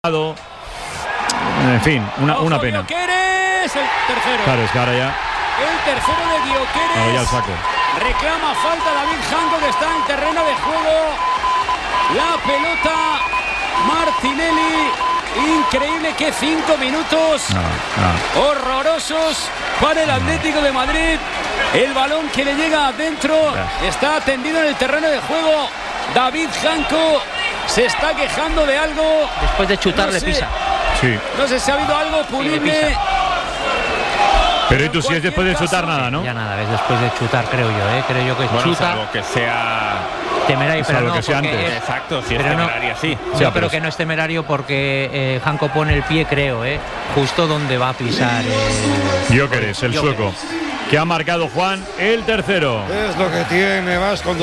En fin, una pena. Gyökeres, el tercero. Claro, es que ahora ya. El tercero de Gyökeres. Ahora ya el saco. Reclama falta David Janko, que está en terreno de juego. La pelota, Martinelli. Increíble que 5 minutos horrorosos para el Atlético de Madrid. El balón que le llega adentro está tendido en el terreno de juego. David Janko se está quejando de algo. Después de chutar no le sé, pisa. Sí. No sé si ha habido algo punible. Pero y tú si es después de chutar nada, ¿no? Ya nada, es después de chutar, creo yo, Creo yo que bueno, chuta. Salvo que sea temerario, pero no, que sea porque antes. Exacto, si es pero temerario, sí. Yo creo que no es temerario porque Janko pone el pie, creo, justo donde va a pisar Gyökeres, el sueco, que ha marcado Juan el tercero. Es lo que tiene, vas con